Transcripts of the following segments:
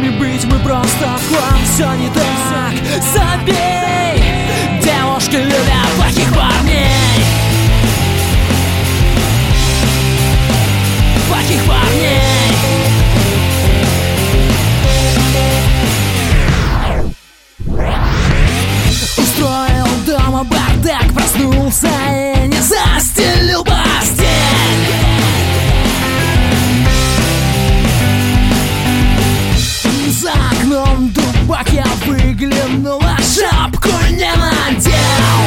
Трезвыми быть мы просто в хлам. Все не так, забей. Девушки любят плохих парней. Плохих парней. Устроил дома бардак, проснулся и не застелил постель. За окном дубак, я выглянул, а шапку не надел.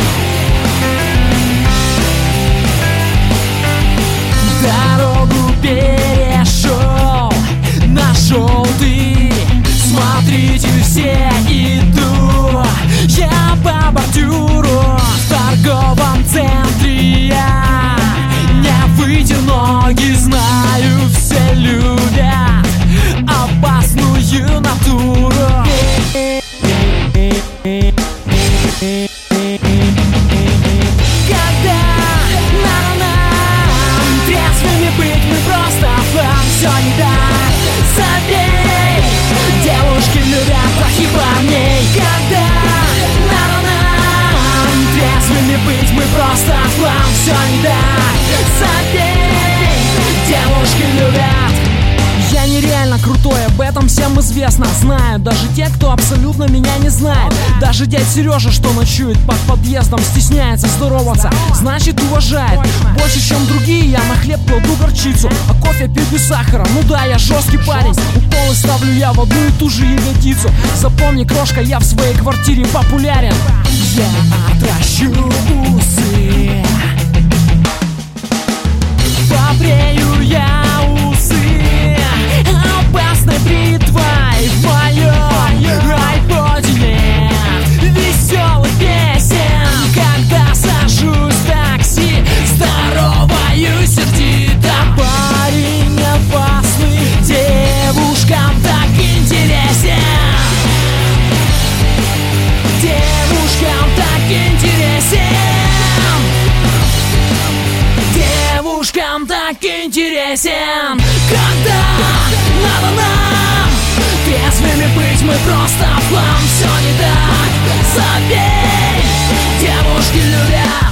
Дорогу перешел, нашел ты. Смотрите, все иду я по бордюру в торговом центре. Я не выйти ноги, знаю, все любят опасную натуру. Когда нам трезвыми быть мы просто фан. Все не так, забей. Девушки любят плохих парней. Когда нам трезвыми быть мы просто фан. Все не так, забей. Девушки любят. Я нереально крутой, об этом всем известно. Знают даже те, кто абсолютно меня не знает. Даже дядь Сережа, что ночует под подъездом, стесняется здороваться, значит уважает. Больше, чем другие, я на хлеб кладу горчицу, а кофе пью без сахара. Ну да, я жесткий парень. Уколы ставлю я в одну и ту же ягодицу. Запомни, крошка, я в своей квартире популярен. Я отращу усы, побрею я усы опасной бритвой. В моем айподе нет веселых песен. Когда сажусь в такси, здороваю сердито. Парень опасный, девушкам так интересен. Девушкам так интересен. Девушкам так интересен. Когда надо нам трезвыми быть мы просто в хлам. Все не так, забей. Девушки любят